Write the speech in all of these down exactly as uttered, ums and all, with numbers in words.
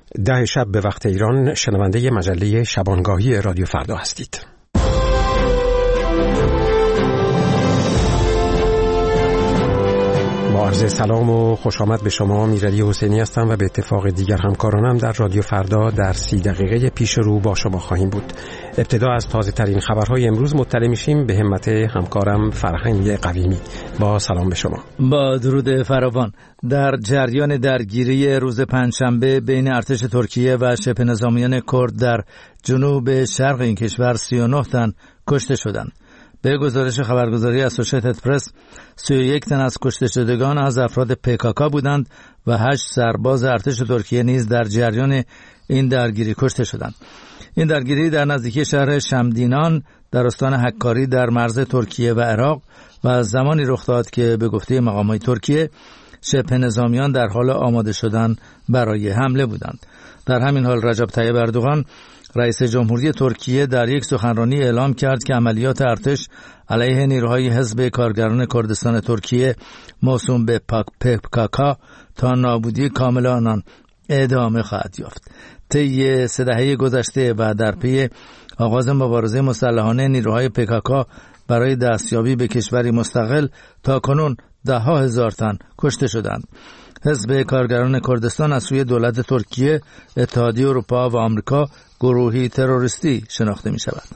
ده شب به وقت ایران شنونده مجله شبانگاهی رادیو فردا هستید. با عرض سلام و خوش آمد به شما. میرعلی حسینی هستم و به اتفاق دیگر همکارانم در رادیو فردا در سی دقیقه پیش رو با شما خواهیم بود. ابتدا از تازه ترین خبرهای امروز مطلع میشیم به همت همکارم فرهنگ قویمی. با سلام به شما. با درود فراوان. در جریان درگیری روز پنجشنبه بین ارتش ترکیه و شبه نظامیان کرد در جنوب شرق این کشور سی و نه تن کشته شدند. به گزارش خبرگزاری اسوشیتد پرس، سی و یک تن از کشته شدگان از افراد پیکاکا بودند و هشت سرباز ارتش ترکیه نیز در جریان این درگیری کشته شدند. این درگیری در نزدیکی شهر شمدینان در استان حکاری در مرز ترکیه و عراق و زمانی رخ داد که به گفته مقامات ترکیه شبه نظامیان در حال آماده شدن برای حمله بودند. در همین حال رجب طیب اردوغان رئیس جمهوری ترکیه در یک سخنرانی اعلام کرد که عملیات ارتش علیه نیروهای حزب کارگران کردستان ترکیه موسوم به پیکاکا تا نابودی کامل آنان ادامه خواهد یافت. طی سه دهه گذشته و در پی آغاز مبارزه مسلحانه نیروهای پیکاکا برای دستیابی به کشوری مستقل تا کنون ده ها هزار تن کشته شدند. حزب کارگران کردستان از سوی دولت ترکیه، اتحادیه اروپا و آمریکا گروهی تروریستی شناخته می شود.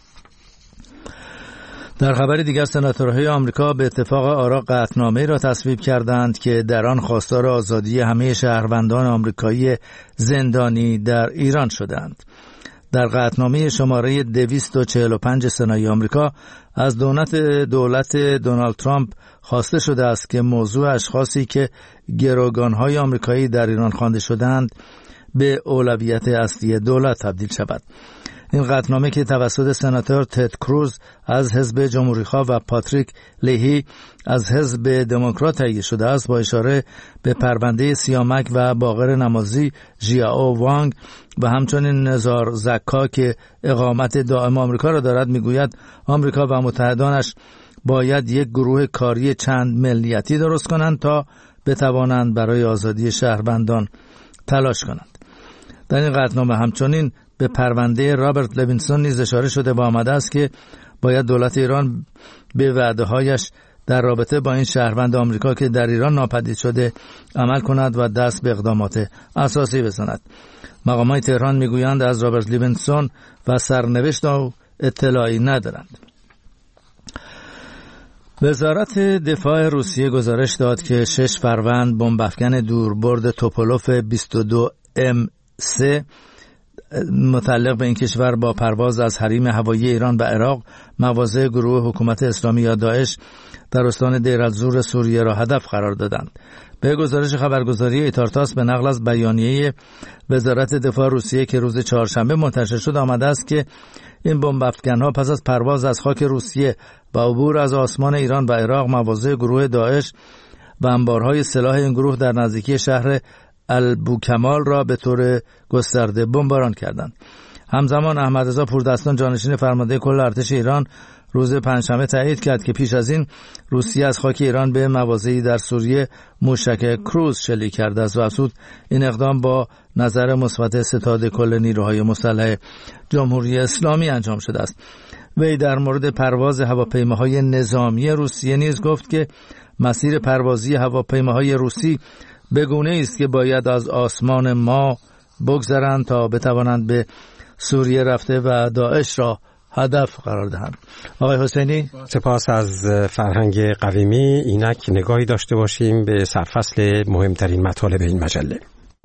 در خبر دیگر، سناتورهای آمریکا به اتفاق آرا قطعنامه‌ای را تصویب کردند که در آن خواستار آزادی همه شهروندان آمریکایی زندانی در ایران شدند. در قطعنامه شماره دویست و چهل و پنج سنای آمریکا از دولت دولت دونالد ترامپ خواسته شده است که موضوع اشخاصی که گروگان‌های آمریکایی در ایران خوانده شدند به اولویت اصلی دولت تبدیل شود. این قطعنامه که توسط سناتور تد کروز از حزب جمهوری‌خواه و پاتریک لیهی از حزب دموکرات تهیه شده است، با اشاره به پرونده سیامک و باقر نمازی ژیائو وانگ و همچنین نزار زکا که اقامت دائم آمریکا را دارد، میگوید آمریکا و متحدانش باید یک گروه کاری چند ملیتی درست کنند تا بتوانند برای آزادی شهروندان تلاش کنند. در این قطعنامه همچنین به پرونده رابرت لوینسون نیز اشاره شده و آمده است که باید دولت ایران به وعده‌هایش در رابطه با این شهروند آمریکا که در ایران ناپدید شده عمل کند و دست به اقدامات اساسی بزند. مقامات تهران میگویند از رابرت لوینسون و سرنوشت او اطلاعی ندارند. وزارت دفاع روسیه گزارش داد که شش فروند بمب افکن دوربرد توپولوف بیست و دو ام سه متعلق به این کشور با پرواز از حریم هوایی ایران و عراق مواضع گروه حکومت اسلامی یا داعش در استان دیر الزور سوریه را هدف قرار دادند. به گزارش خبرگزاری ایتارتاس به نقل از بیانیه وزارت دفاع روسیه که روز چهارشنبه منتشر شد آمده است که این بمب افکن‌ها پس از پرواز از خاک روسیه و عبور از آسمان ایران و عراق مواضع گروه داعش و انبارهای سلاح این گروه در نزدیکی شهر البوکمال را به طور گسترده بمباران کردند. همزمان احمدرضا پوردستان جانشین فرمانده کل ارتش ایران روز پنجشنبه تایید کرد که پیش از این روسیه از خاک ایران به مواضعی در سوریه موشک کروز شلیک کرده است و افزود این اقدام با نظر مثبت ستاد کل نیروهای مسلح جمهوری اسلامی انجام شده است. وی در مورد پرواز هواپیماهای نظامی روسیه نیز گفت که مسیر پروازی هواپیماهای روسی به گونه‌ای است که باید از آسمان ما بگذرند تا بتوانند به سوریه رفته و داعش را هدف قرار دهند. آقای حسینی، سپاس از فرهنگ قویمی. اینک نگاهی داشته باشیم به سرفصل مهمترین مطالب این مجله.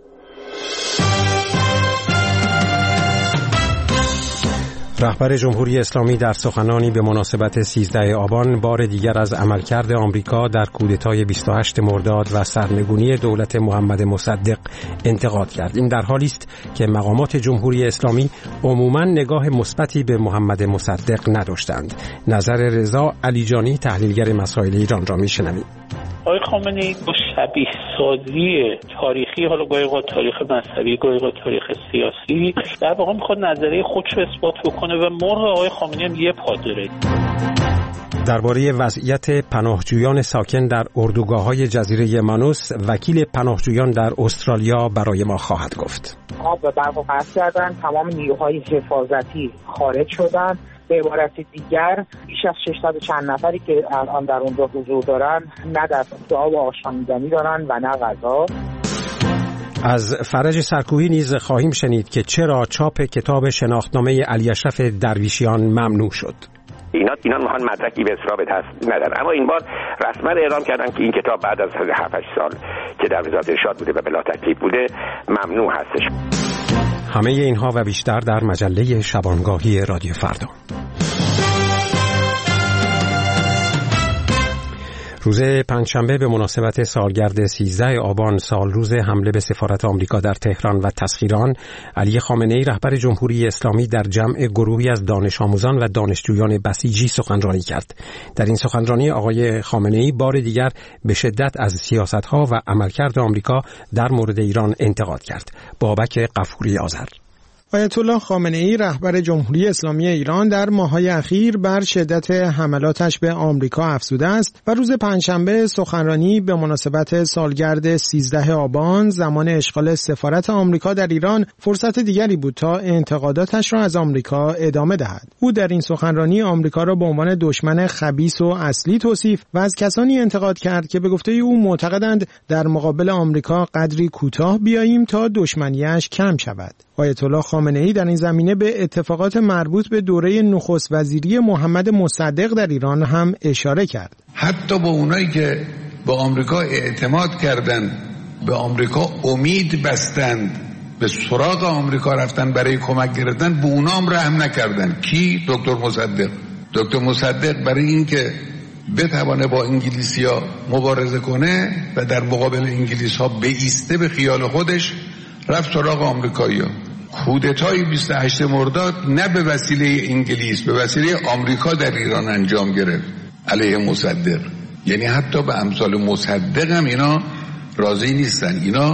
رهبر جمهوری اسلامی در سخنانی به مناسبت سیزده آبان بار دیگر از عملکرد آمریکا در کودتای بیست و هشتم مرداد و سرنگونی دولت محمد مصدق انتقاد کرد. این در حالی است که مقامات جمهوری اسلامی عموماً نگاه مثبتی به محمد مصدق نداشتند. نظر رضا علیجانی تحلیلگر مسائل ایران را میشنویم. آقای خامنه‌ای با شبیه سازی تاریخی، حالا گاهی اوقات تاریخ مذهبی گاهی اوقات تاریخ سیاسی، در واقع میخواد نظریه خودش رو اثبات بکنه و مرغ آقای خامنه‌ای هم یه پا داره. درباره وضعیت پناهجویان ساکن در اردوگاه‌های جزیره مانوس وکیل پناهجویان در استرالیا برای ما خواهد گفت. آب به برق قطع کردن، تمام نیروهای حفاظتی خارج شدن. به عبارت دیگر بیش از ششصد و چند نفری که الان در اونجا حضور دارن نه دسترسی آب و آشامیدنی دارن و نه غذا. از فرج سرکوهی نیز خواهیم شنید که چرا چاپ کتاب شناختنامه علی اشرف درویشیان ممنوع شد. اینا اینا میخوان مدرکی به ثابت هست ندارن، اما این بار رسما اعلام کردن که این کتاب بعد از هفت هشت سال که در وزارت ارشاد بوده و بلا تکلیف بوده ممنوع هستش. همه اینها و بیشتر در مجله شبانگاهی رادیو فردا. روز پنجشنبه به مناسبت سالگرد سیزده آبان سال روز حمله به سفارت آمریکا در تهران و تسخیر آن، علی خامنه‌ای رهبر جمهوری اسلامی در جمع گروهی از دانش آموزان و دانشجویان بسیجی سخنرانی کرد. در این سخنرانی آقای خامنه‌ای بار دیگر به شدت از سیاست‌ها و عملکرد آمریکا در مورد ایران انتقاد کرد. بابک غفوری آذر. آیت الله خامنه‌ای رهبر جمهوری اسلامی ایران در ماه‌های اخیر بر شدت حملاتش به آمریکا افزوده است و روز پنجشنبه سخنرانی به مناسبت سالگرد سیزده آبان زمان اشغال سفارت آمریکا در ایران فرصت دیگری بود تا انتقاداتش را از آمریکا ادامه دهد. او در این سخنرانی آمریکا را به عنوان دشمن خبیث و اصلی توصیف و از کسانی انتقاد کرد که به گفته او معتقدند در مقابل آمریکا قدری کوتاه بیاییم تا دشمنیش کم شود. آیت الله خامنه‌ای در این زمینه به اتفاقات مربوط به دوره نخست وزیری محمد مصدق در ایران هم اشاره کرد. حتی با اونایی که به آمریکا اعتماد کردند، به آمریکا امید بستند، به سراغ آمریکا رفتن برای کمک گرفتن، به اونا هم رحم نکردند. کی؟ دکتر مصدق. دکتر مصدق برای اینکه بتوانه با انگلیسی‌ها مبارزه کنه و در مقابل انگلیس‌ها بایسته به خیال خودش رفت سراغ آمریکایی‌ها. کودتای بیست و هشتم مرداد نه به وسیله انگلیس، به وسیله آمریکا در ایران انجام گرفت علیه مصدق. یعنی حتی به امثال مصدق هم اینا راضی نیستن، اینا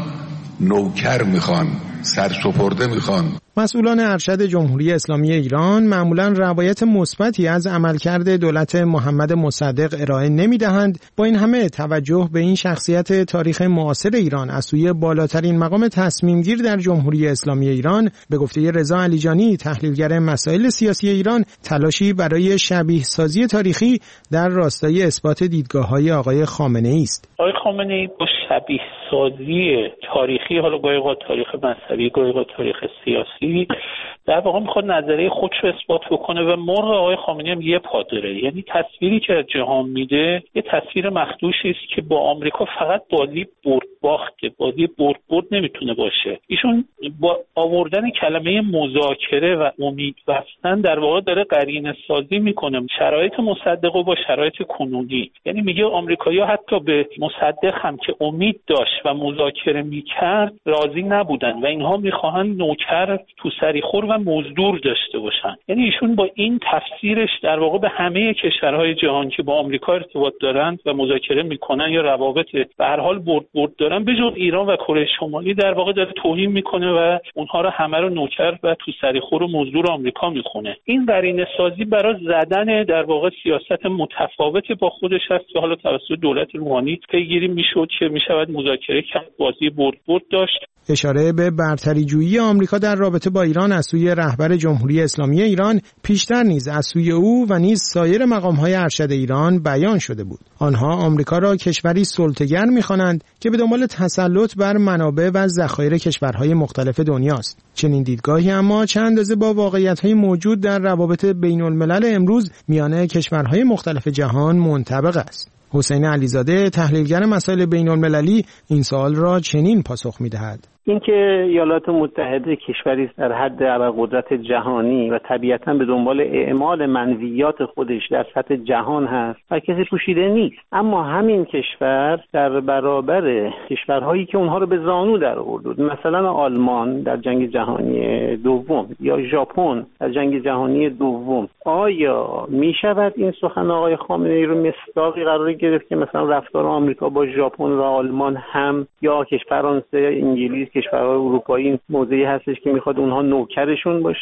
نوکر میخوان، سرسپرده میخوان. مسئولان ارشد جمهوری اسلامی ایران معمولاً روایت مثبتی از عملکرد دولت محمد مصدق ارائه نمی‌دهند. با این همه توجه به این شخصیت تاریخ معاصر ایران از سوی بالاترین مقام تصمیمگیر در جمهوری اسلامی ایران، به گفته رضا علیجانی تحلیلگر مسائل سیاسی ایران، تلاشی برای شبیه سازی تاریخی در راستای اثبات دیدگاه‌های آقای خامنه‌ای است. آقای خامنه‌ای با شبیه سازی تاریخی، حالا گاهی اوقات تاریخ مذهبی، گاهی اوقات تاریخ سیاسی، در واقع میخواد نظریه خودش رو اثبات بکنه و مرغ آقای خامنه‌ای هم یه پا داره. یعنی تصویری که از جهان میده یه تصویر مخدوشی است که با آمریکا فقط بازی برد باخته، بازی برد برد نمیتونه باشه. ایشون با آوردن کلمه مذاکره و امید بستن در واقع داره قرینه سازی میکنه شرایط مصدق با شرایط کنونی. یعنی میگه آمریکایی‌ها حتی به مصدق هم که امید داشت و مذاکره میکرد راضی نبودن و اینها میخواهن نوکر تو سریخور و مزدور داشته باشن. یعنی ایشون با این تفسیرش در واقع به همه کشورهای جهان که با آمریکا ارتباط دارند و مذاکره میکنن یا روابط به هر حال برد برد دارن، به جز ایران و کره شمالی در واقع داره توهین میکنه و اونها رو همه رو نوکر و تو سریخور و مزدور آمریکا میخونه. این قرینه سازی برای زدن در واقع سیاست متفاوت با خودش هست که حالا توسط دولت روحانی پیگیری میشد که میشود مذاکره کرد، بازی برد برد داشت. اشاره به برتری جویی آمریکا در رابطه با ایران از سوی رهبر جمهوری اسلامی ایران پیشتر نیز از سوی او و نیز سایر مقام‌های ارشد ایران بیان شده بود. آنها آمریکا را کشوری سلطه‌گر می‌خوانند که به دنبال تسلط بر منابع و ذخایر کشورهای مختلف دنیاست. چنین دیدگاهی اما چند اندازه با واقعیت‌های موجود در روابط بین‌الملل امروز میان کشورهای مختلف جهان منطبق است. حسین علیزاده تحلیلگر مسائل بین‌المللی این سوال را چنین پاسخ می‌دهد: اینکه ایالات متحده کشوری در حد ابرقدرت جهانی و طبیعتاً به دنبال اعمال منویات خودش در سطح جهان هست و کسی پوشیده نیست، اما همین کشور در برابر کشورهایی که اونها رو به زانو در آورد، مثلا آلمان در جنگ جهانی دوم یا ژاپن در جنگ جهانی دوم، آیا می شود این سخن آقای خامنه‌ای رو مصداقی قرار گرفت که مثلا رفتار آمریکا با ژاپن و آلمان هم یا کشور فرانسه، انگلیس، کشورهای اروپایی موضعی هستش که میخواد اونها نوکرشون باشن؟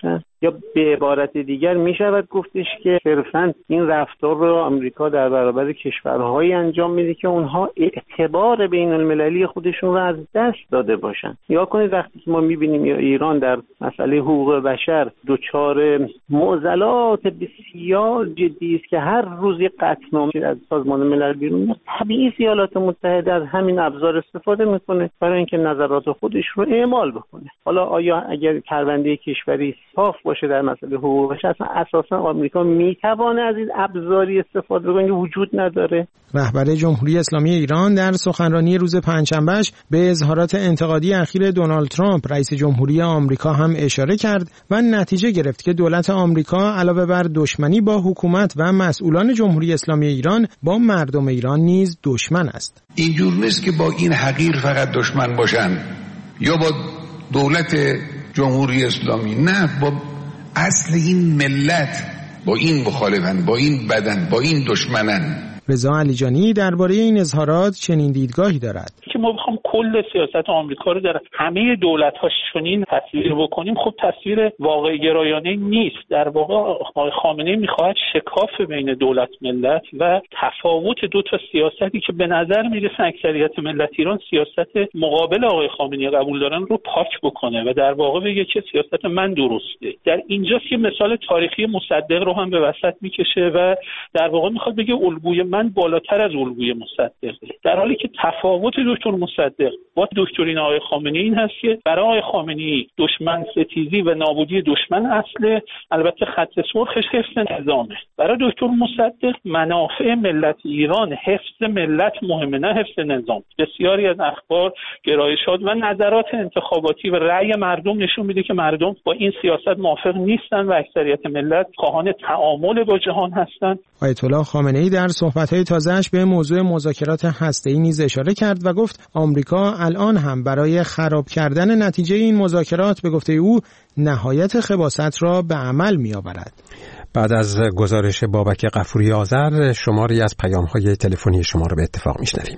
یا به عبارت دیگر می شود گفتش که صرفاً این رفتار رو آمریکا در برابر کشورهایی انجام میده که اونها اعتبار بین المللی خودشون رو از دست داده باشن. یا کنید وقتی که ما میبینیم ایران در مسئله حقوق بشر دچار معضلات بسیار جدی است که هر روز یک قطعنامه از سازمان ملل بیرون میاد، طبیعی ایالات متحده از همین ابزار استفاده میکنه برای اینکه نظرات خودش رو اعمال بکنه. حالا آیا اگر پرونده کشوری صاف باشه در مسئله حقوق بشر، اصلا اساسا آمریکا میتونه از این ابزاری استفاده بکنه که وجود نداره؟ رهبر جمهوری اسلامی ایران در سخنرانی روز پنجشنبهش به اظهارات انتقادی اخیر دونالد ترامپ رئیس جمهوری آمریکا هم اشاره کرد و نتیجه گرفت که دولت آمریکا علاوه بر دشمنی با حکومت و مسئولان جمهوری اسلامی ایران با مردم ایران نیز دشمن است. اینجور نیست که با این حقیر فقط دشمن باشن یا با دولت جمهوری اسلامی، نه، با اصل این ملت، با این مخالفن، با این بدن، با این دشمنن. رضا علیجانی درباره این اظهارات چنین دیدگاهی دارد که ما بخوام کل سیاست آمریکا رو در همه دولت‌هاش چنین تصویر بکنیم، خب تصویر واقع گرایانه نیست. در واقع آقای خامنه‌ای می‌خواهد شکاف بین دولت ملت و تفاوت دو تا سیاستی که به نظر میرسه اکثریت ملت ایران سیاست مقابل آقای خامنه‌ای قبول دارن رو پاک بکنه و در واقع بگه که سیاست من درسته. در اینجاست که مثال تاریخی مصدق رو هم به وسط میکشه و در واقع میخواد بگه الگوی من بالاتر از الگوی مصدق، در حالی که تفاوت دکتر مصدق با دکترین آقای خامنه‌ای این هست که برای آقای خامنه‌ای دشمن ستیزی و نابودی دشمن اصله، البته خط سرخش حفظ نظامه. برای دکتر مصدق منافع ملت ایران، حفظ ملت مهمه نه حفظ نظام. بسیاری از اخبار، گرایشات و نظرات انتخاباتی و رأی مردم نشون میده که مردم با این سیاست موافق نیستن و اکثریت ملت خواهان تعامل با جهان هستند. آیت الله خامنه‌ای در صحبت‌های تازه‌اش به موضوع مذاکرات هسته‌ای نیز اشاره کرد و گفت آمریکا الان هم برای خراب کردن نتیجه این مذاکرات به گفته او نهایت خباثت را به عمل می‌آورد. بعد از گزارش بابک غفوری آذر، شماری از پیام‌های تلفنی شما را به اتفاق می‌شنویم.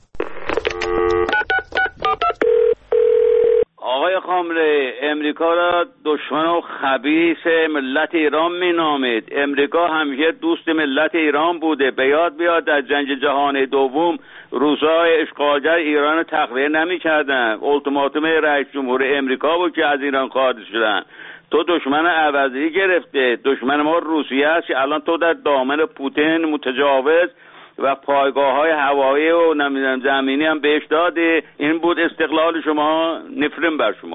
آقای خامنه‌ای، امریکا را دشمن و خبیث ملت ایران مینامید. امریکا همیشه دوست ملت ایران بوده. به یاد بیاد در جنگ جهانی دوم روس‌های اشغالگر ایران رو تخلیه نمی‌کردن. التیماتوم رئیس جمهور امریکا بود که از ایران خارج شدن. تو دشمن عوضی گرفته. دشمن ما روسیه است که الان تو در دامن پوتین متجاوز و پایگاه‌های هوایی و نمیدونم زمینی هم بهش دادی. این بود استقلال شما، نفرین بر شما.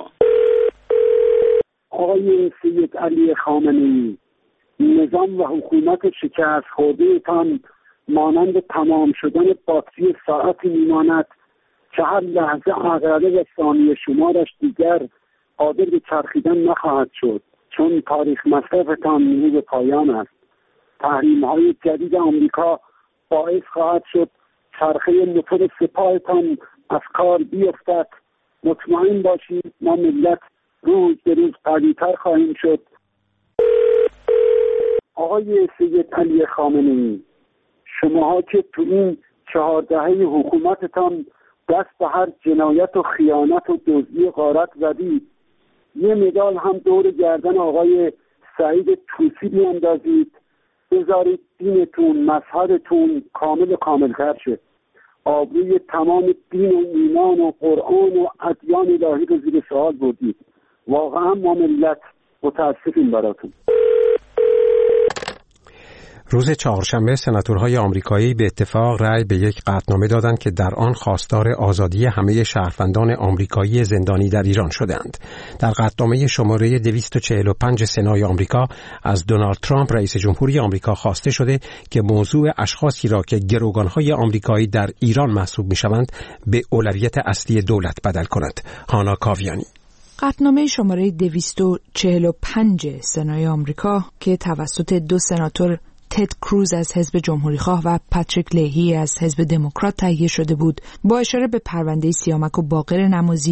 آقای سید علی خامنه‌ای، نظام و حکومت شکست خورده‌تان مانند تمام شدن باتری ساعتی میماند که هر لحظه عقربه و ثانیه شمارش دیگر قادر به چرخیدن نخواهد شد، چون تاریخ مصرفتان نیمه به پایان است. تحریم‌های جدید آمریکا باعث خواهد شد چرخه موتور سپاهتان از کار بیفتد. مطمئن باشید ما ملت روز به روز قوی‌تر خواهیم شد. آقای سید علی خامنه‌ای، شماها که تو این چهار دهه حکومتتان دست به هر جنایت و خیانت و دزدی غارت زدید، یه مدال هم دور گردن آقای سعید طوسی بیاندازید، بذارید دینتون، مذهبتون کامل و کاملتر شه. آبروی تمام دین و ایمان و قرآن و ادیان الهی رو زیر سوال بردید. واقعا ما ملت متاسفیم براتون. روز چهارشنبه سناتورهای آمریکایی به اتفاق رأی به یک قطعنامه دادند که در آن خواستار آزادی همه شهروندان آمریکایی زندانی در ایران شدند. در قطعنامه شماره دویست و چهل و پنج سنای آمریکا از دونالد ترامپ رئیس جمهوری آمریکا خواسته شده که موضوع اشخاصی را که گروگانهای آمریکایی در ایران محسوب می‌شوند به اولویت اصلی دولت بدل کند. هانا کاویانی. قطعنامه شماره دویست و چهل و پنج سنای آمریکا که توسط دو سناتور تد کروز از حزب جمهوریخواه و پاتریک لیهی از حزب دموکرات تهیه شده بود، با اشاره به پرونده سیامک و باقر نمازی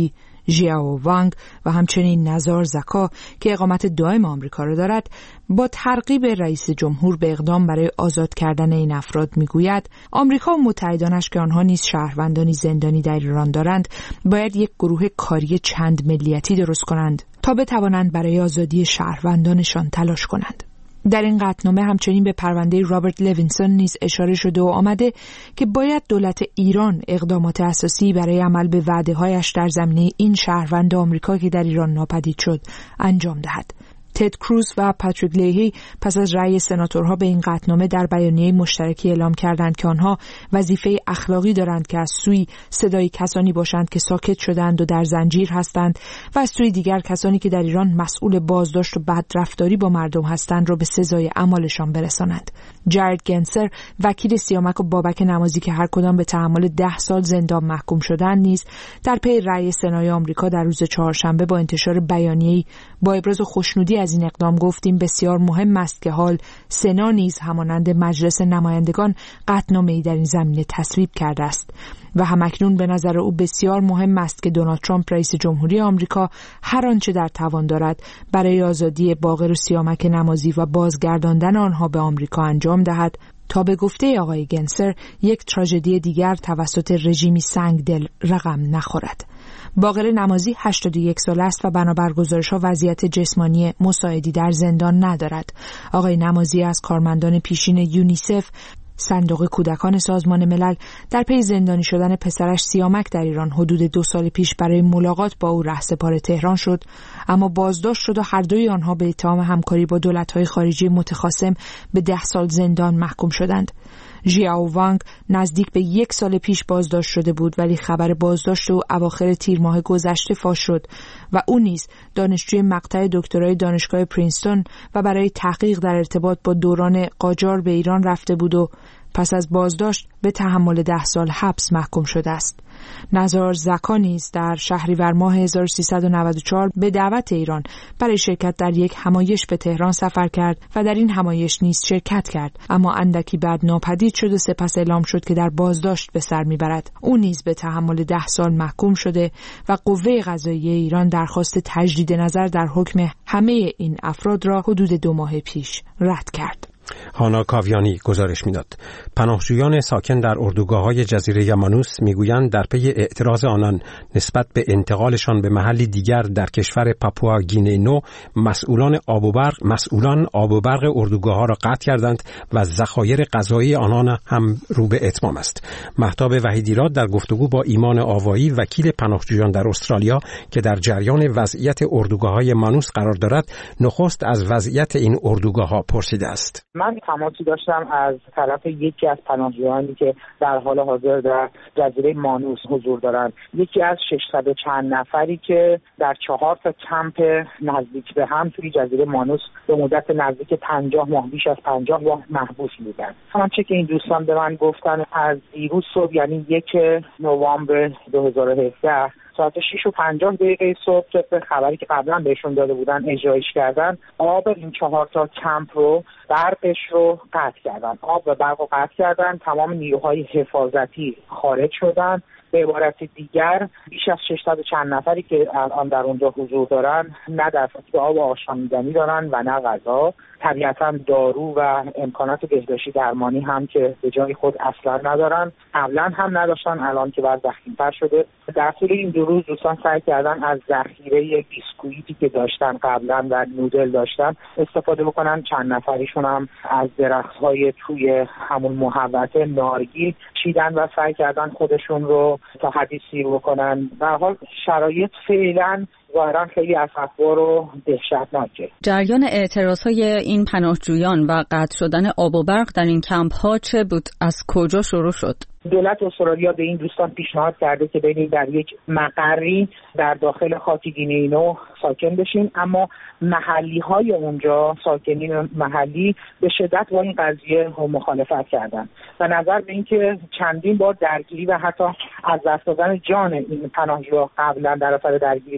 ژیائو وانگ و همچنین نزار زکا که اقامت دائم آمریکا را دارد، با ترغیب رئیس جمهور به اقدام برای آزاد کردن این افراد میگوید آمریکا و متحدانش که آنها نیز شهروندانی زندانی در ایران دارند باید یک گروه کاری چند ملیتی درست کنند تا بتوانند برای آزادی شهروندانشان تلاش کنند. در این قطعنامه همچنین به پرونده رابرت لوینسون نیز اشاره شده و آمده که باید دولت ایران اقدامات اساسی برای عمل به وعده‌هایش در زمینه این شهروند آمریکا که در ایران ناپدید شد انجام دهد. تد کروز و پاتریک لیهی پس از رأی سناتورها به این قطعنامه در بیانیه مشترکی اعلام کردند که آنها وظیفه اخلاقی دارند که از سوی صدای کسانی باشند که ساکت شدند و در زنجیر هستند و از سوی دیگر کسانی که در ایران مسئول بازداشت و بدرفتاری با مردم هستند را به سزای اعمالشان برسانند. جارد گنسر وکیل سیامک و بابک نمازی که هر کدام به تحمل ده سال زندان محکوم شدند نیز در پی رأی سنای آمریکا در روز چهارشنبه با انتشار بیانیه‌ای با ابراز خوشنودی از این اقدام گفتیم بسیار مهم است که حال سنا نیز همانند مجلس نمایندگان قطعنامه‌ای در این زمینه تصویب کرده است و همکنون به نظر او بسیار مهم است که دونالد ترامپ رئیس جمهوری آمریکا هر آنچه در توان دارد برای آزادی باقر و سیامک نمازی و بازگرداندن آنها به آمریکا انجام دهد تا به گفته آقای گنسر یک تراژدی دیگر توسط رژیمی سنگدل رقم نخورد. باقر نمازی هشتاد و یک ساله است و بنابر گزارش‌ها وضعیت جسمانی مساعدی در زندان ندارد. آقای نمازی از کارمندان پیشین یونیسف، صندوق کودکان سازمان ملل، در پی زندانی شدن پسرش سیامک در ایران حدود دو سال پیش برای ملاقات با او رهسپار تهران شد، اما بازداشت شد و هر دوی آنها به اتهام همکاری با دولت‌های خارجی متخاصم به ده سال زندان محکوم شدند. ژیائو وانگ نزدیک به یک سال پیش بازداشت شده بود ولی خبر بازداشت او اواخر تیر ماه گذشته فاش شد و او نیز دانشجوی مقطع دکترای دانشگاه پرینستون و برای تحقیق در ارتباط با دوران قاجار به ایران رفته بود و پس از بازداشت به تحمل ده سال حبس محکوم شده است. نزار زکا نیز در شهریور ماه هزار و سیصد و نود و چهار به دعوت ایران برای شرکت در یک همایش به تهران سفر کرد و در این همایش نیز شرکت کرد، اما اندکی بعد ناپدید شد و سپس اعلام شد که در بازداشت به سر میبرد. او نیز به تحمل ده سال محکوم شده و قوه قضاییه ایران درخواست تجدید نظر در حکم همه این افراد را حدود دو ماه پیش رد کرد. هانا کاویانی گزارش می‌داد. پناهجویان ساکن در اردوگاه‌های جزیره یامانوس می‌گویند در پی اعتراض آنان نسبت به انتقالشان به محلی دیگر در کشور پاپوا گینه نو مسئولان آب و برق مسئولان آب و برق اردوگاه‌ها را قطع کردند و ذخایر غذایی آنان هم رو به اتمام است. مهتاب وحیدیراد در گفتگو با ایمان آوایی وکیل پناهجویان در استرالیا که در جریان وضعیت اردوگاه‌های مانوس قرار دارد، نخست از وضعیت این اردوگاه‌ها پرسیده است. من تماسی داشتم از طرف یکی از پناهجویانی که در حال حاضر در جزیره مانوس حضور دارند، یکی از ششصد چند نفری که در چهار تا کمپ نزدیک به هم توی جزیره مانوس به مدت نزدیک پنجاه ماه بیش از پنجاه ماه محبوس بودن. همانچه که این دوستان به من گفتن، از دیروز صبح یعنی یک نوامبر دو هزار و هفده ساعت شش و پنجاه دقیقه صبح طبق خبری که قبلا بهشون داده بودن اجرایش کردن، آب این چهار تا کمپ رو برقش رو قطع کردن. آب و برق رو قطع کردن، تمام نیروهای حفاظتی خارج شدن. به عبارت دیگر بیش از ششصد چند نفری که الان در اونجا حضور دارن نه دسترسی آب آشامیدنی دارن و نه غذا. طبیعتا دارو و امکانات بهداشتی درمانی هم که به جای خود اصلا ندارن، قبلا هم نداشتن، الان که بعد ضخیم‌تر شده. در طول این دو روز دوستان سعی کردن از ذخیره بیسکویتی که داشتن قبلا و نودل داشتن استفاده بکنن. چند نفریشون هم از درخت‌های توی همون محوطه نارگیل چیدن و سعی کردن خودشون رو تا حدی سیر بکنن. به هر حال شرایط فعلا ظاهرا خیلی اسفبار و دهشتناکه. جریان اعتراض‌های این پناهجویان و قطع شدن آب و برق در این کمپ‌ها چه بود؟ از کجا شروع شد؟ دولت استرالیا به این دوستان پیشنهاد کرده که برید در یک مقری در داخل خاک گینه نو ساکن بشین، اما محلی های اونجا، ساکنین محلی به شدت با این قضیه مخالفت کردن و نظر به اینکه چندین بار درگیری و حتی از دست دادن جان این پناهجوها قبلا در اثر درگیری با محلی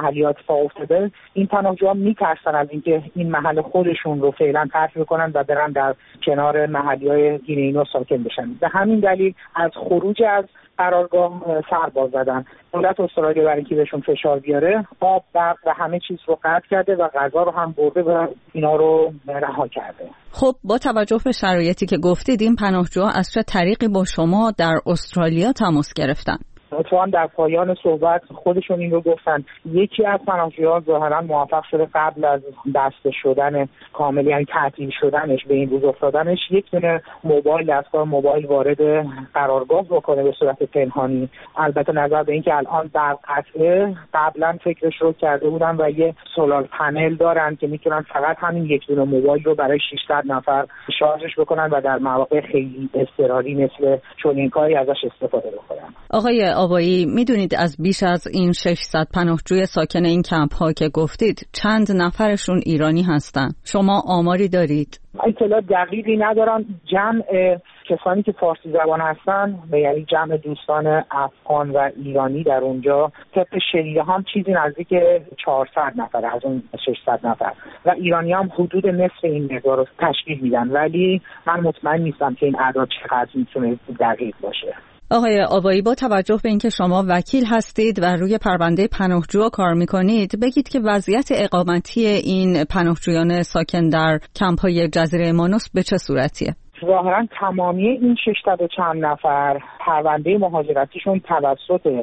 محلی اتفاق افتاده، این پناهجوها میترسن از اینکه این محل خودشون رو فعلا ترک بکنن و برن در کنار محلی‌های گینه ساکن بشن. به همین دلیل از خروج از قرارگاه سر باز زدن. دولت استرالیا برای اینکه بهشون فشار بیاره آب، برق و همه چیز رو قطع کرده و غذا رو هم برده و اینا رو رها کرده. خب با توجه به شرایطی که گفتید، این پناهجوها از چه طریقی با شما در استرالیا تماس گرفتن؟ اتفاقا در پایان صحبت خودشون این رو گفتن. یکی از پناهجوها ظاهرا موفق شده قبل از بسته شدن کامل، یعنی تعطیل شدنش، به این روز افتادنش، یک دونه موبایل، دستگاه موبایل وارد قرارگاه بکنه به صورت پنهانی. البته نظر به این که الان برق قطعه، قبلا فکرش رو کرده بودن و یه سولار پنل دارن که میتونن فقط همین یک دونه موبایل رو برای ششصد نفر شارژش بکنن و در مواقع خیلی اضطراری مثل چنین کاری ازش استفاده بکنن. آقای آبایی، میدونید از بیش از این ششصد پناهجوی ساکن این کمپ ها که گفتید چند نفرشون ایرانی هستن؟ شما آماری دارید؟ اطلاع دقیقی ندارم. جمع کسانی که فارسی زبان هستن، یعنی جمع دوستان افغان و ایرانی در اونجا، طبق شنیده هم چیزی نزدیک چهارصد نفر از اون ششصد نفر و ایرانی هم حدود نصف این مقدار رو تشکیل میدن، ولی من مطمئن نیستم که این اعداد چقدر میتونه دقیق باشه. آقای آبایی، با توجه به اینکه شما وکیل هستید و روی پرونده پناهجو کار میکنید، بگید که وضعیت اقامتی این پناهجویان ساکن در کمپ‌های جزیره مانوس به چه صورتیه؟ ظاهرا تمامی این ششصد و چند نفر پرونده مهاجرتیشون توسط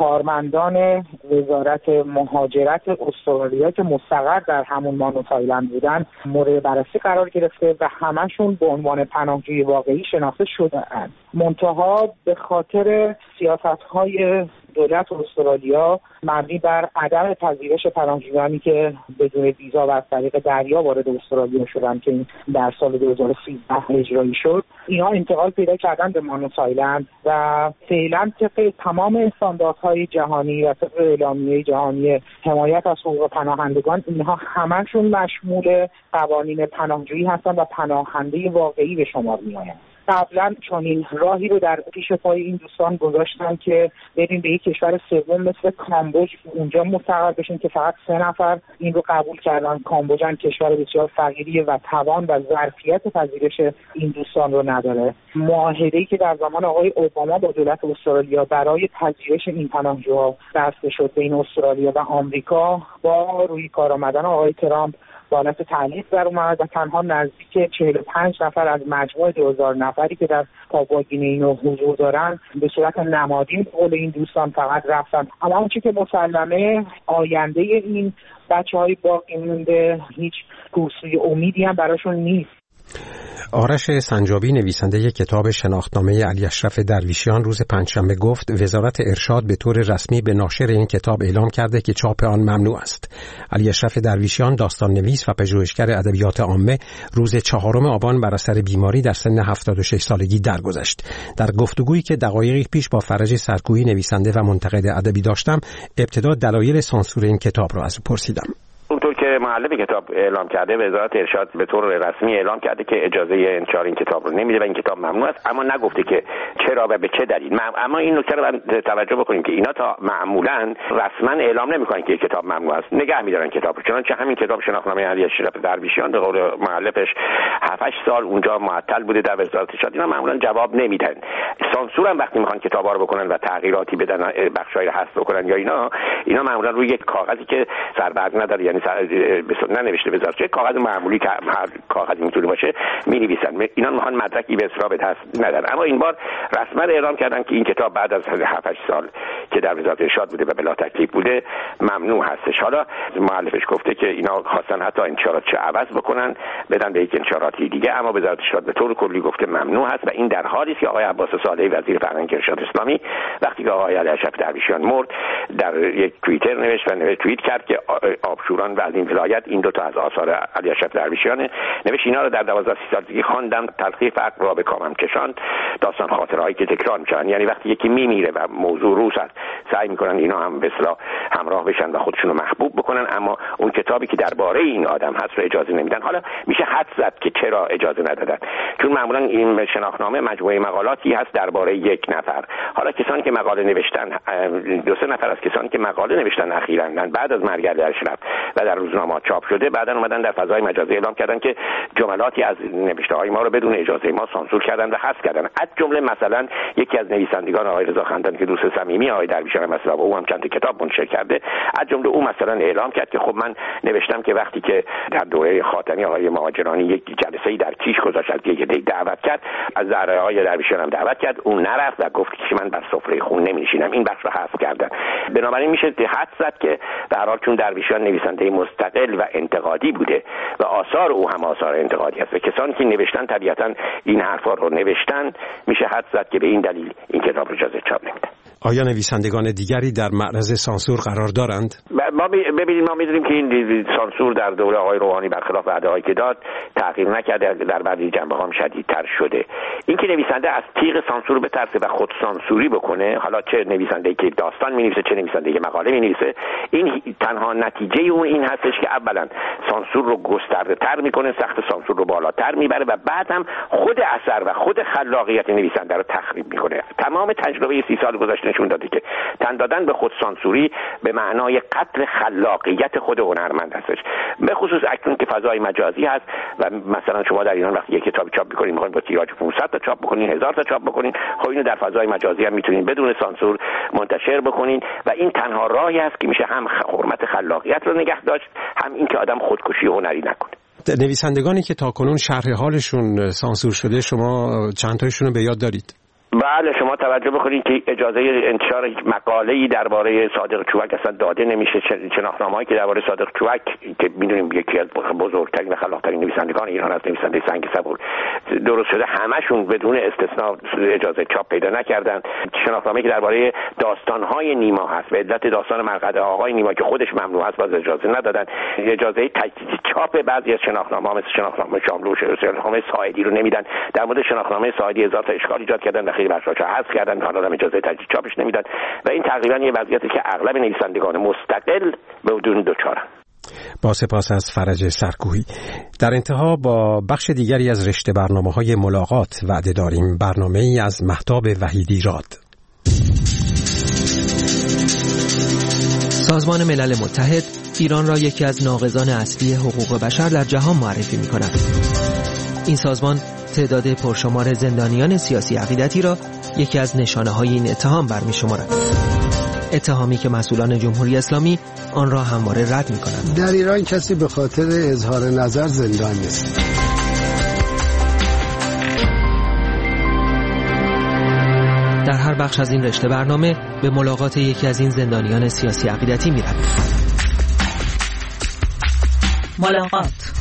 کارمندان وزارت مهاجرت استرالیا که مستقر در همون مانو تایلند بودن مورد بررسی قرار گرفته و همشون به عنوان پناهجوی واقعی شناخته شده‌اند. منتها به خاطر سیاست‌های دولت استرالیا مبنی بر عدم پذیرش پناهجویانی که بدون ویزا و از طریق دریا وارد استرالیا شدن که این در سال دو هزار و سیزده اجرایی شد، اینا انتقال پیدا کردن به مانو تایلند و فعلا طبق تمام استانداردهای جهانی و طبق اعلامیه جهانی حمایت از حقوق پناهندگان، اینها همشون مشمول قوانین پناهجویی هستن و پناهنده واقعی به شمار میآیند. قبلا چون این راهی رو در پیش پای این دوستان گذاشتن که بریم به یک کشور سوم مثل کامبوج اونجا مستقر بشین که فقط سه نفر این رو قبول کردن. کامبوجن کشور بسیار فقیریه و توان و ظرفیت پذیرش این دوستان رو نداره. معاهده‌ای که در زمان آقای اوباما با دولت استرالیا برای پذیرش این پناهجوها بسته شد بین استرالیا و آمریکا، با روی کار آمدن آقای ترامپ با حالت تعلیق در اومد و تنها نزدیک چهل و پنج نفر از مجموع دو هزار نفری که در پاپوا گینه حضور دارن به صورت نمادین قول این دوستان فقط رفتن. اما اون چی که مسلمه آینده این بچه‌های باقی مونده، هیچ پوسوی امیدی هم براشون نیست. آرش سنجابی، نویسنده کتاب شناختنامه علی اشرف درویشیان، روز پنجشنبه گفت وزارت ارشاد به طور رسمی به ناشر این کتاب اعلام کرده که چاپ آن ممنوع است. علی اشرف درویشیان، داستان نویس و پژوهشگر ادبیات عامه، روز چهارم آبان بر اثر بیماری در سن هفتاد و شش سالگی درگذشت. در گفتگویی که دقایقی پیش با فرج سرکویی، نویسنده و منتقد ادبی داشتم، ابتدا دلایل سانسور این کتاب را از او پرسیدم. اونطور که مؤلف کتاب اعلام کرده، وزارت ارشاد به طور رسمی اعلام کرده که اجازه انتشار این کتاب رو نمیده و این کتاب ممنوع است، اما نگفته که چرا و به چه دلیل. اما این نکته رو توجه بکنیم که اینا تا معمولا رسما اعلام نمیکنن که این کتاب ممنوع است، نگه میدارن کتاب رو. چنانچه همین کتاب شناختنامه علی اشرف درویشیان به قول مؤلفش هفت هشت سال اونجا معطل بوده در وزارت ارشاد، اینا معمولا جواب نمیدن. سانسور هم وقتی میخوان کتابا رو بکنن و تغییراتی بدن، بخشایی رو حذف بکنن یا اینا اینا معمولا روی یک کاغذی که سربرگ نداره، یعنی ننوشته وزارت، چه کاغذ معمولی که هر کاغذی میتونه باشه می‌نویسن. اینا میخوان مدرکی به اصرار به دست ندارن. اما این بار رسما اعلام کردن که این کتاب بعد از هفت هشت سال که در وزارت ارشاد بوده و بلا تکلیف بوده ممنوع هستش. حالا مؤلفش گفته که اینا خواستن حتی انتشارات چه عوض بکنن بدن به یک انتشاراتی دیگه، اما وزارت ارشاد به طور کلی گفته ممنوع هست و این در حالی است که آقای عباس صالحی وزیر فرهنگ ارشاد اسلامی وقتی که آقای علی اشرف درویشیان مرد در یک توییتر نوشت و نوشت توییت کرد که آبشور بوران و از این ولایت این دو تا از آثار علی اشرف درویشیان نوشت. اینا رو در دوازده سالگی خواندم، تلخیص عقل را به کامم کشاند، داستان خاطرهایی که تکرار میشن. یعنی وقتی یکی میمیره و موضوع روز هست سعی میکنن اینا هم به اصطلاح همراه بشن و خودشونو محبوب بکنن، اما اون کتابی که درباره این آدم هست رو اجازه نمیدن. حالا میشه حد زد که چرا اجازه ندادن، چون معمولا این شناختنامه مجموعه مقالاتی هست درباره یک نفر. حالا کسانی که مقاله نوشتن، دو سه نفر از کسانی که مقاله نوشتن اخیراً بعد از مرگ علی اشرف و در روزنامه‌ها چاپ شده، بعداً اومدن در فضای مجازی اعلام کردن که جملاتی از نوشته‌های ما رو بدون اجازه ما سانسور کردن و حذف کردن. از جمله مثلا یکی از نویسندگان آقای رضا خندان که دوست صمیمی آقای درویشیان مثلا و او هم چند کتاب منتشر کرده، از جمله او مثلا اعلام کرد که خب من نوشتم که وقتی که در دوره خاتمی آقای مهاجرانی یک جلسه‌ای در کیش گذاشت، از یک دی دعوت کرد، از زهرای درویشیان هم دعوت کرد، اون نرفت و گفت که من بر سفره خون نمی‌نشینم. این بخش رو حذف کردن. بنابراین میشه حد زد که در حال چون درویشیان نویسنده مستقل و انتقادی بوده و آثار او هم آثار انتقادی است و کسانی که نوشتن طبیعتاً این حرفا رو نوشتن، میشه حد زد که به این دلیل این کتاب رو اجازه چاپ نمیدن. آیا نویسندگان دیگری در معرض سانسور قرار دارند؟ ما ببینید، ما می‌دونیم که این سانسور در دوره آقای روحانی برخلاف وعده‌هایی که داد تغییر نکرده، در بعضی جنبه‌ها هم شدیدتر شده. اینکه نویسنده از تیغ سانسور بترسه و خود سانسوری بکنه، حالا چه نویسنده‌ای که داستان می‌نویسه چه نویسنده‌ای که مقاله می‌نویسه، این تنها نتیجه اون این هستش که اولاً سانسور رو گسترده‌تر می‌کنه، سقف سانسور رو بالاتر میبره و بعد هم خود اثر و خود خلاقیت نویسنده رو تخریب می‌کنه. تمام تجربه سی سال گذشته نشون داده که تن دادن به خود سانسوری به معنای قتل خلاقیت خود هنرمند هستش. به خصوص اکنون که فضای مجازی هست و مثلا شما در ایران وقتی یک کتاب چاپ می‌کنید می‌خواید با تیراژ پانصد تا چاپ بکنین، هزار تا چاپ بکنین، خب اینو در فضای مجازی هم می‌تونین بدون سانسور منتشر بکنین و این تنها راهی است که میشه هم حرمت خلاقیت رو نگه داشت، هم این که آدم خودکشی هنری نکنه. نویسندگانی که تاکنون شرح حالشون سانسور شده، شما چند تایشون رو به یاد دارید؟ بله، شما توجه بکنید که اجازه انتشار مقاله‌ای درباره صادق چوبک اصلا داده نمیشه. شناختنامه‌ای که درباره صادق چوبک که می‌دونیم یکی از بزرگترین و خلاق‌ترین نویسندگان ایران است، نویسنده سنگ صبور درست شده، همشون بدون استثنا اجازه چاپ پیدا نکردن. شناختنامه‌ای که درباره داستان‌های نیما هست، به علت داستان مرقد آقای نیما که خودش ممنوع است، باز اجازه ندادن. اجازه تجدید چاپ بعضی از شناختنامه‌ها مثل شناختنامه شاملو و شناختنامه ساعدی رو نمیدن. در مورد شناختنامه ساعدی هزار تا اشکال ایجاد کردن و خیلی بخشا حذف کردن، حالا هم اجازه تجدید چاپش نمیدن و این تقریبا یه وضعیتی که اغلب نویسندگان مستقل به بدون دوچارن. با سپاس از فرج سرکوهی. در انتها با بخش دیگری از رشته برنامه‌های ملاقات وعده داریم، برنامه‌ای از مهتاب وحیدی راد. سازمان ملل متحد ایران را یکی از ناقضان اصلی حقوق بشر در جهان معرفی می‌کند. این سازمان تعداد پرشمار زندانیان سیاسی عقیدتی را یکی از نشانه‌های این اتهام برمی‌شمارد. اتهامی که مسئولان جمهوری اسلامی آن را همواره رد می‌کنند. در ایران کسی به خاطر اظهار نظر زندان نیست. در هر بخش از این رشته برنامه به ملاقات یکی از این زندانیان سیاسی عقیدتی می‌رویم. ملاقات.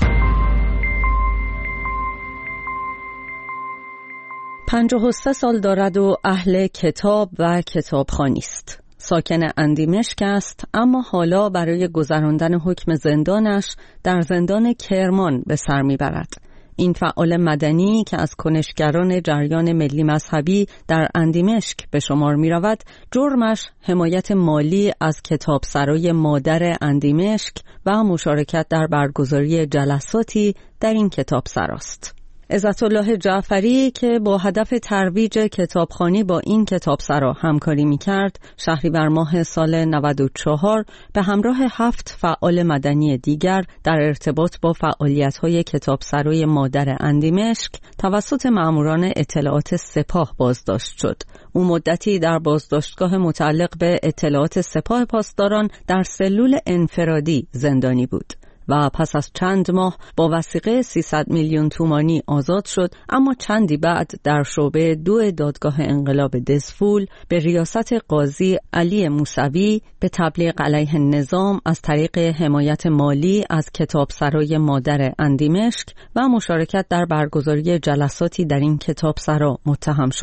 پنجاه و سه سال دارد و اهل کتاب و کتابخوانی است. ساکن اندیمشک است، اما حالا برای گذراندن حکم زندانش در زندان کرمان به سر میبرد. این فعال مدنی که از کنشگران جریان ملی مذهبی در اندیمشک به شمار می رود، جرمش حمایت مالی از کتابسرای مادر اندیمشک و مشارکت در برگزاری جلساتی در این کتابسرا است. عزت الله جعفری که با هدف ترویج کتابخوانی با این کتابسرا همکاری می‌کرد، شهریور ماه سال نود و چهار به همراه هفت فعال مدنی دیگر در ارتباط با فعالیت‌های کتابسرای مادر اندیمشک توسط مأموران اطلاعات سپاه بازداشت شد. او مدتی در بازداشتگاه متعلق به اطلاعات سپاه پاسداران در سلول انفرادی زندانی بود و پس از چند ماه با وثیقه سیصد میلیون تومانی آزاد شد، اما چندی بعد در شعبه دو دادگاه انقلاب دزفول به ریاست قاضی علی موسوی به تبلیغ علیه نظام از طریق حمایت مالی از کتابسرای مادر اندیمشک و مشارکت در برگزاری جلساتی در این کتابسرا متهم شد.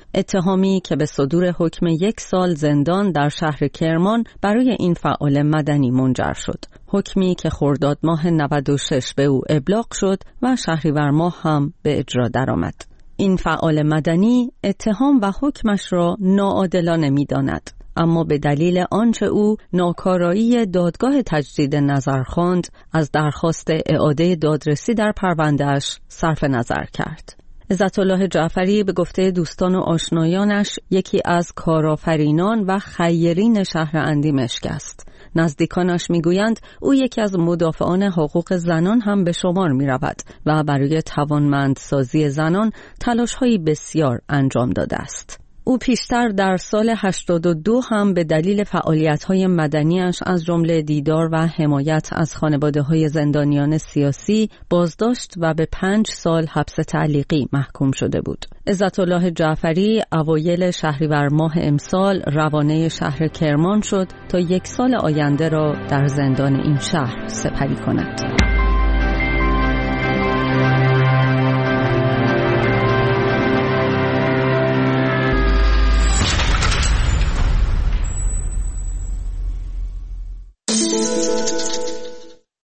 اتهامی که به صدور حکم یک سال زندان در شهر کرمان برای این فعال مدنی منجر شد. حکمی که خرداد ماه نود و شش به او ابلاغ شد و شهریور ماه هم به اجرا درآمد. این فعال مدنی اتهام و حکمش را ناعادلانه می‌داند، اما به دلیل آنچه او ناکارایی دادگاه تجدید نظر خواند، از درخواست اعاده دادرسی در پرونده‌اش صرف نظر کرد. عزت‌الله جعفری به گفته دوستان و آشنایانش یکی از کارآفرینان و خیرین شهر اندیمشک است. نزدیکانش میگویند او یکی از مدافعان حقوق زنان هم به شمار می رود و برای توانمندسازی زنان تلاش‌های بسیار انجام داده است. او پیشتر در سال هشتاد و دو هم به دلیل فعالیت‌های مدنیش از جمله دیدار و حمایت از خانواده‌های زندانیان سیاسی بازداشت و به پنج سال حبس تعلیقی محکوم شده بود. عزت‌الله جعفری اوایل شهریور ماه امسال روانه شهر کرمان شد تا یک سال آینده را در زندان این شهر سپری کند.